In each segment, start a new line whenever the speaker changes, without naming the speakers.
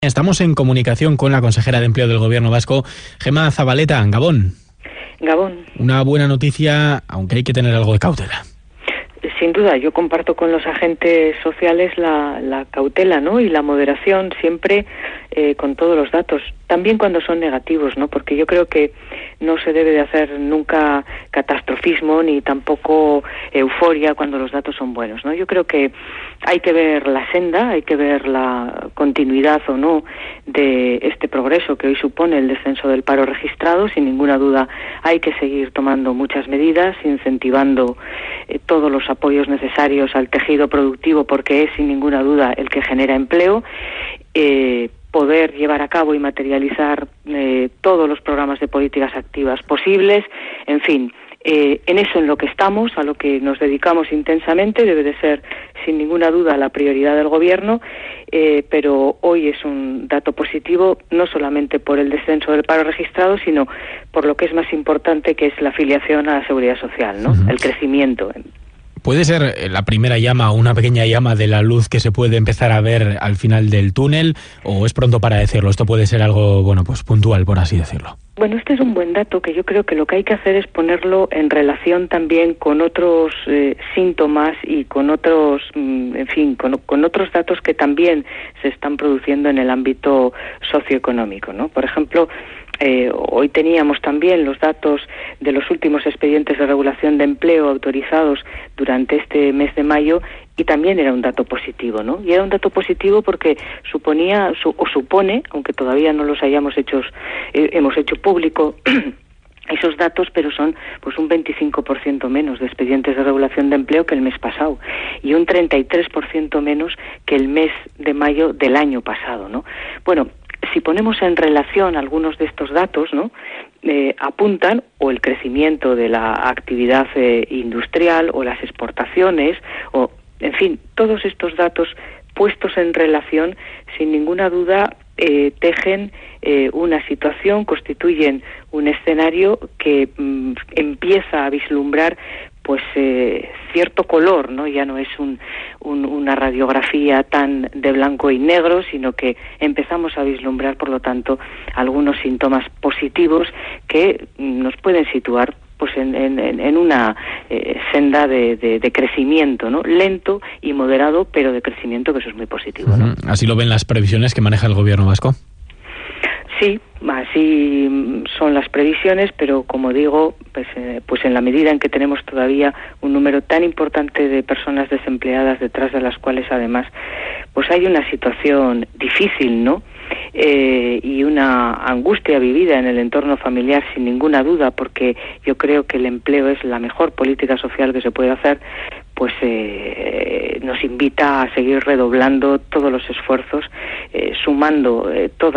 Estamos en comunicación con la consejera de Empleo del Gobierno vasco, Gemma Zabaleta, Gabón.
Gabón.
Una buena noticia, aunque hay que tener algo de cautela.
Sin duda, yo comparto con los agentes sociales la cautela, ¿no? Y la moderación siempre con todos los datos, también cuando son negativos, ¿no? Porque yo creo que no se debe de hacer nunca catastrofismo ni tampoco euforia cuando los datos son buenos, ¿no? Yo creo que hay que ver la senda, hay que ver la continuidad o no de este progreso que hoy supone el descenso del paro registrado. Sin ninguna duda hay que seguir tomando muchas medidas, incentivando todos los apoyos necesarios al tejido productivo, porque es sin ninguna duda el que genera empleo, poder llevar a cabo y materializar todos los programas de políticas activas posibles, en fin. En eso en lo que estamos, a lo que nos dedicamos intensamente, debe de ser sin ninguna duda la prioridad del Gobierno, pero hoy es un dato positivo no solamente por el descenso del paro registrado, sino por lo que es más importante, que es la afiliación a la Seguridad Social, ¿no? El crecimiento.
¿Puede ser la primera llama o una pequeña llama de la luz que se puede empezar a ver al final del túnel, o es pronto para decirlo? Esto puede ser algo, pues puntual, por así decirlo.
Bueno, este es un buen dato que yo creo que lo que hay que hacer es ponerlo en relación también con otros síntomas y con otros, con otros datos que también se están produciendo en el ámbito socioeconómico, ¿no? Por ejemplo, hoy teníamos también los datos de los últimos expedientes de regulación de empleo autorizados durante este mes de mayo, y también era un dato positivo, ¿no? Y era un dato positivo porque supone, aunque todavía no los hemos hecho público esos datos, pero son pues un 25% menos de expedientes de regulación de empleo que el mes pasado, y un 33% menos que el mes de mayo del año pasado, ¿no? Bueno, si ponemos en relación algunos de estos datos, ¿no? Apuntan o el crecimiento de la actividad industrial, o las exportaciones, o en fin, todos estos datos puestos en relación, sin ninguna duda tejen una situación, constituyen un escenario que empieza a vislumbrar pues cierto color, ¿no? Ya no es una radiografía tan de blanco y negro, sino que empezamos a vislumbrar, por lo tanto, algunos síntomas positivos que nos pueden situar pues en una senda de crecimiento, ¿no? Lento y moderado, pero de crecimiento, que eso es muy positivo, ¿no?
¿Así lo ven las previsiones que maneja el Gobierno vasco?
Sí, así son las previsiones, pero como digo, pues en la medida en que tenemos todavía un número tan importante de personas desempleadas, detrás de las cuales además pues hay una situación difícil, ¿no? Y una angustia vivida en el entorno familiar, sin ninguna duda, porque yo creo que el empleo es la mejor política social que se puede hacer, pues nos invita a seguir redoblando todos los esfuerzos, sumando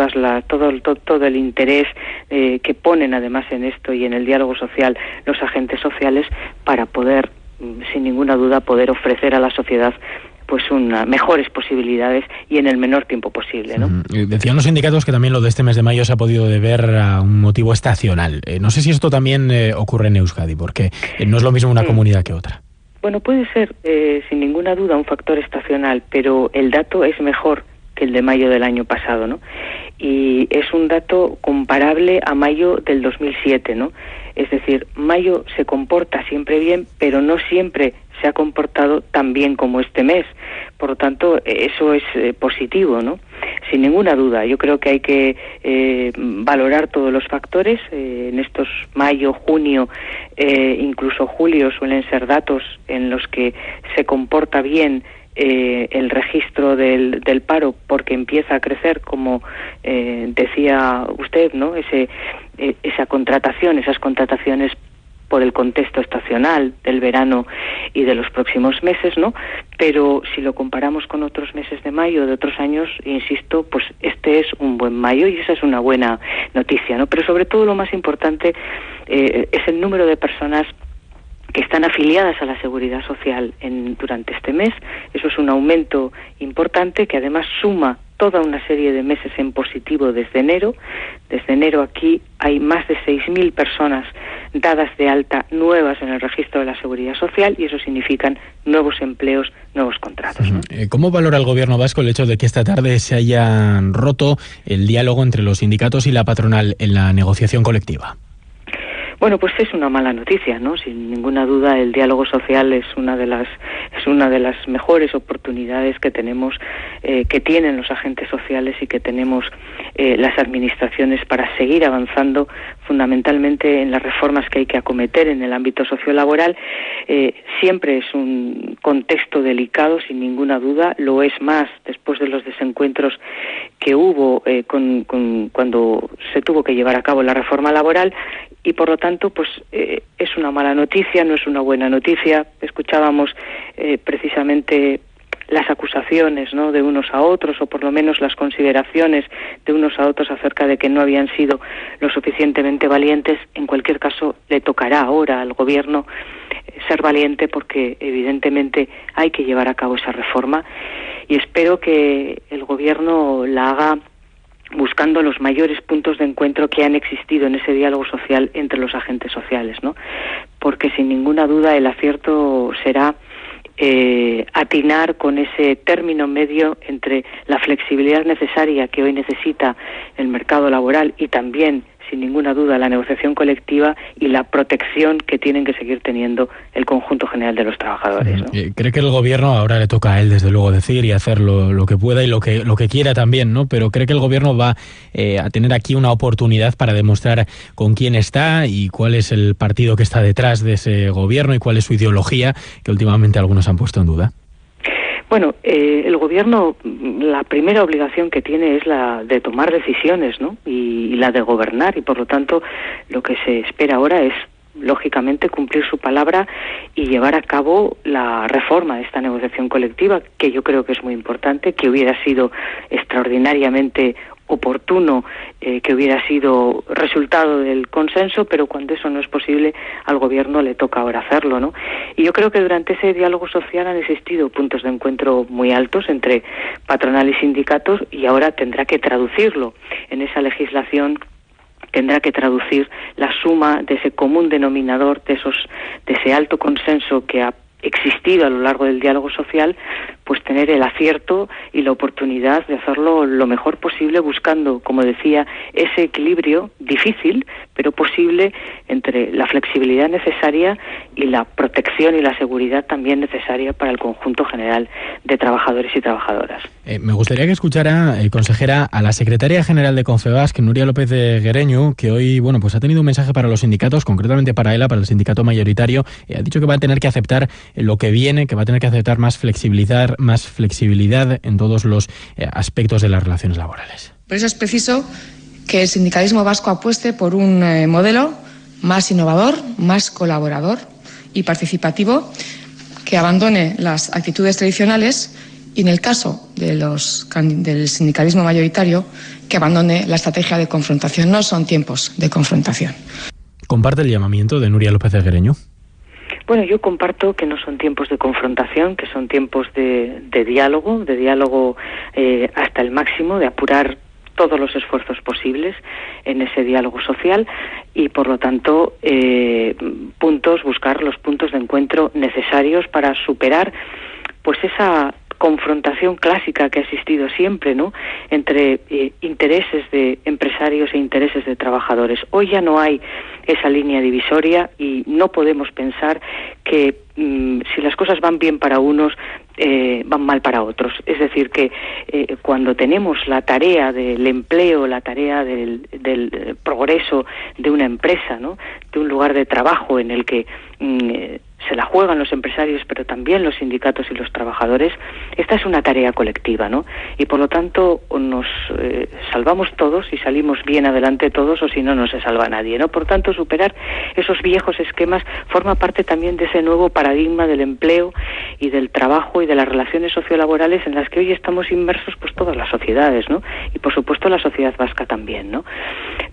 todo el interés que ponen además en esto y en el diálogo social los agentes sociales, para poder, sin ninguna duda, poder ofrecer a la sociedad pues mejores posibilidades y en el menor tiempo posible, ¿no?
Decían los sindicatos que también lo de este mes de mayo se ha podido deber a un motivo estacional. No sé si esto también ocurre en Euskadi, porque no es lo mismo una comunidad que otra.
Bueno, puede ser sin ninguna duda un factor estacional, pero el dato es mejor que el de mayo del año pasado, ¿no? Y es un dato comparable a mayo del 2007, ¿no? Es decir, mayo se comporta siempre bien, pero no siempre se ha comportado tan bien como este mes. Por lo tanto, eso es positivo, ¿no? Sin ninguna duda. Yo creo que hay que valorar todos los factores. En estos mayo, junio, incluso julio, suelen ser datos en los que se comporta bien el registro del paro, porque empieza a crecer, como decía usted, ¿no? Esas contrataciones por el contexto estacional del verano y de los próximos meses, ¿no? Pero si lo comparamos con otros meses de mayo de otros años, insisto, pues este es un buen mayo y esa es una buena noticia, ¿no? Pero sobre todo lo más importante es el número de personas que están afiliadas a la Seguridad Social durante este mes. Eso es un aumento importante que además suma toda una serie de meses en positivo desde enero. Desde enero aquí hay más de 6.000 personas dadas de alta nuevas en el registro de la Seguridad Social, y eso significan nuevos empleos, nuevos contratos, ¿no?
¿Cómo valora el Gobierno vasco el hecho de que esta tarde se haya roto el diálogo entre los sindicatos y la patronal en la negociación colectiva?
Bueno, pues es una mala noticia, ¿no? Sin ninguna duda, el diálogo social es una de las mejores oportunidades que tenemos, que tienen los agentes sociales y que tenemos las administraciones para seguir avanzando fundamentalmente en las reformas que hay que acometer en el ámbito sociolaboral. Siempre es un contexto delicado, sin ninguna duda, lo es más después de los desencuentros que hubo cuando se tuvo que llevar a cabo la reforma laboral, y por lo tanto pues es una mala noticia, no es una buena noticia. Escuchábamos precisamente las acusaciones, ¿no?, de unos a otros, o por lo menos las consideraciones de unos a otros acerca de que no habían sido lo suficientemente valientes. En cualquier caso, le tocará ahora al Gobierno ser valiente, porque evidentemente hay que llevar a cabo esa reforma, y espero que el Gobierno la haga buscando los mayores puntos de encuentro que han existido en ese diálogo social entre los agentes sociales, ¿no? Porque sin ninguna duda el acierto será atinar con ese término medio entre la flexibilidad necesaria que hoy necesita el mercado laboral y también, sin ninguna duda, la negociación colectiva, y la protección que tienen que seguir teniendo el conjunto general de los trabajadores, ¿no?
¿Cree que el Gobierno, ahora le toca a él desde luego decir y hacer lo que pueda y lo que quiera también, ¿no? Pero cree que el Gobierno va a tener aquí una oportunidad para demostrar con quién está y cuál es el partido que está detrás de ese Gobierno y cuál es su ideología, que últimamente algunos han puesto en duda?
Bueno, el Gobierno, la primera obligación que tiene es la de tomar decisiones, ¿no?, y la de gobernar, y por lo tanto lo que se espera ahora es, lógicamente, cumplir su palabra y llevar a cabo la reforma de esta negociación colectiva, que yo creo que es muy importante, que hubiera sido extraordinariamente oportuno, que hubiera sido resultado del consenso, pero cuando eso no es posible, al Gobierno le toca ahora hacerlo, ¿no? Y yo creo que durante ese diálogo social han existido puntos de encuentro muy altos entre patronal y sindicatos, y ahora tendrá que traducirlo en esa legislación. Tendrá que traducir la suma de ese común denominador, de ese alto consenso que ha existido a lo largo del diálogo social, pues tener el acierto y la oportunidad de hacerlo lo mejor posible, buscando, como decía, ese equilibrio difícil, pero posible, entre la flexibilidad necesaria y la protección y la seguridad también necesaria para el conjunto general de trabajadores y trabajadoras.
Me gustaría que escuchara, consejera, a la secretaria general de Confebask, Nuria López de Guereñu, que hoy, bueno, pues ha tenido un mensaje para los sindicatos, concretamente para ELA, para el sindicato mayoritario. Ha dicho que va a tener que aceptar lo que viene, que va a tener que aceptar más flexibilidad en todos los aspectos de las relaciones laborales.
Por eso es preciso que el sindicalismo vasco apueste por un modelo más innovador, más colaborador y participativo, que abandone las actitudes tradicionales y, en el caso de del sindicalismo mayoritario, que abandone la estrategia de confrontación. No son tiempos de confrontación.
¿Comparte el llamamiento de Nuria López de Guereñu?
Bueno, yo comparto que no son tiempos de confrontación, que son tiempos de diálogo hasta el máximo, de apurar todos los esfuerzos posibles en ese diálogo social y, por lo tanto, buscar los puntos de encuentro necesarios para superar pues esa confrontación clásica que ha existido siempre, ¿no?, entre intereses de empresarios e intereses de trabajadores. Hoy ya no hay esa línea divisoria y no podemos pensar que si las cosas van bien para unos, van mal para otros. Es decir, que cuando tenemos la tarea del empleo, la tarea del progreso de una empresa, ¿no?, de un lugar de trabajo en el que se la juegan los empresarios, pero también los sindicatos y los trabajadores, esta es una tarea colectiva, ¿no? Y por lo tanto, o nos salvamos todos y salimos bien adelante todos, o si no, no se salva nadie, ¿no? Por tanto, superar esos viejos esquemas forma parte también de ese nuevo paradigma del empleo y del trabajo y de las relaciones sociolaborales en las que hoy estamos inmersos, pues todas las sociedades, ¿no? Y por supuesto la sociedad vasca también, ¿no?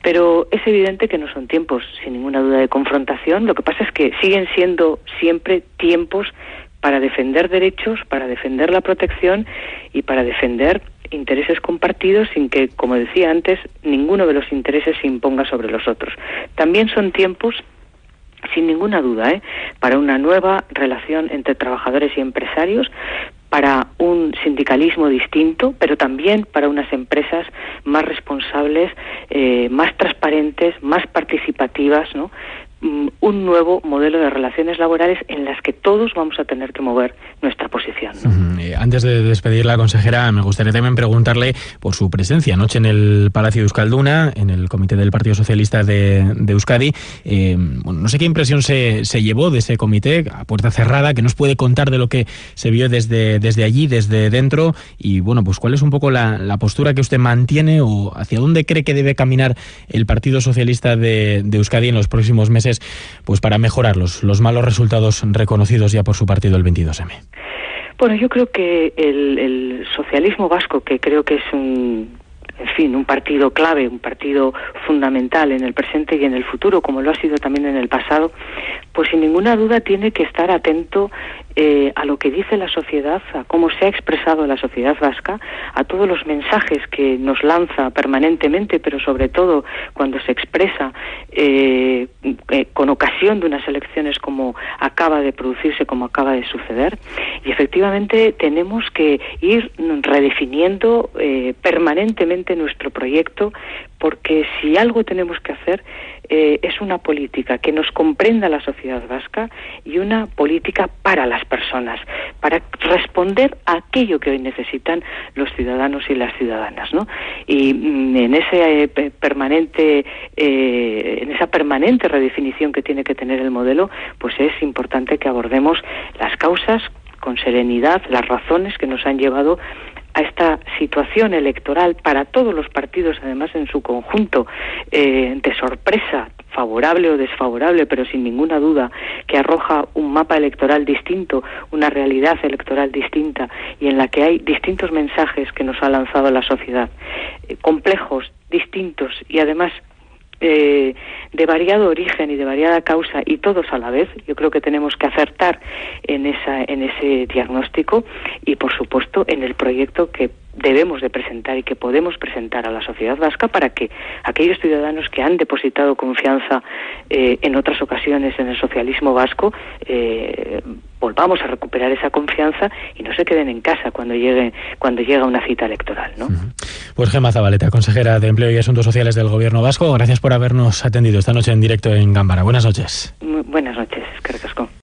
Pero es evidente que no son tiempos, sin ninguna duda, de confrontación. Lo que pasa es que siguen siendo siempre tiempos para defender derechos, para defender la protección y para defender intereses compartidos sin que, como decía antes, ninguno de los intereses se imponga sobre los otros. También son tiempos, sin ninguna duda, para una nueva relación entre trabajadores y empresarios, para un sindicalismo distinto, pero también para unas empresas más responsables, más transparentes, más participativas, ¿no? Un nuevo modelo de relaciones laborales en las que todos vamos a tener que mover nuestra posición, ¿no?
Antes de despedir la consejera, me gustaría también preguntarle por su presencia anoche en el Palacio de Euskalduna, en el Comité del Partido Socialista de Euskadi. No sé qué impresión se llevó de ese comité a puerta cerrada, que nos puede contar de lo que se vio desde allí, desde dentro, y bueno, pues cuál es un poco la postura que usted mantiene o hacia dónde cree que debe caminar el Partido Socialista de Euskadi en los próximos meses, pues para mejorar los malos resultados reconocidos ya por su partido el 22M.
Bueno, yo creo que el socialismo vasco, que creo que es un partido clave, un partido fundamental en el presente y en el futuro, como lo ha sido también en el pasado, pues sin ninguna duda tiene que estar atento a lo que dice la sociedad, a cómo se ha expresado la sociedad vasca, a todos los mensajes que nos lanza permanentemente, pero sobre todo cuando se expresa con ocasión de unas elecciones como acaba de producirse, como acaba de suceder. Y efectivamente tenemos que ir redefiniendo permanentemente nuestro proyecto, porque si algo tenemos que hacer es una política que nos comprenda la sociedad vasca y una política para las personas, para responder a aquello que hoy necesitan los ciudadanos y las ciudadanas, ¿no? Y en esa permanente redefinición que tiene que tener el modelo, pues es importante que abordemos las causas con serenidad, las razones que nos han llevado a esta situación electoral para todos los partidos, además en su conjunto, de sorpresa, favorable o desfavorable, pero sin ninguna duda, que arroja un mapa electoral distinto, una realidad electoral distinta, y en la que hay distintos mensajes que nos ha lanzado la sociedad, complejos, distintos y además de variado origen y de variada causa, y todos a la vez. Yo creo que tenemos que acertar en ese diagnóstico y, por supuesto, en el proyecto que debemos de presentar y que podemos presentar a la sociedad vasca, para que aquellos ciudadanos que han depositado confianza en otras ocasiones en el socialismo vasco volvamos a recuperar esa confianza y no se queden en casa cuando llega una cita electoral, ¿no?
Pues Gemma Zabaleta, consejera de Empleo y Asuntos Sociales del Gobierno vasco, gracias por habernos atendido esta noche en directo en Ganbara. Buenas noches.
Buenas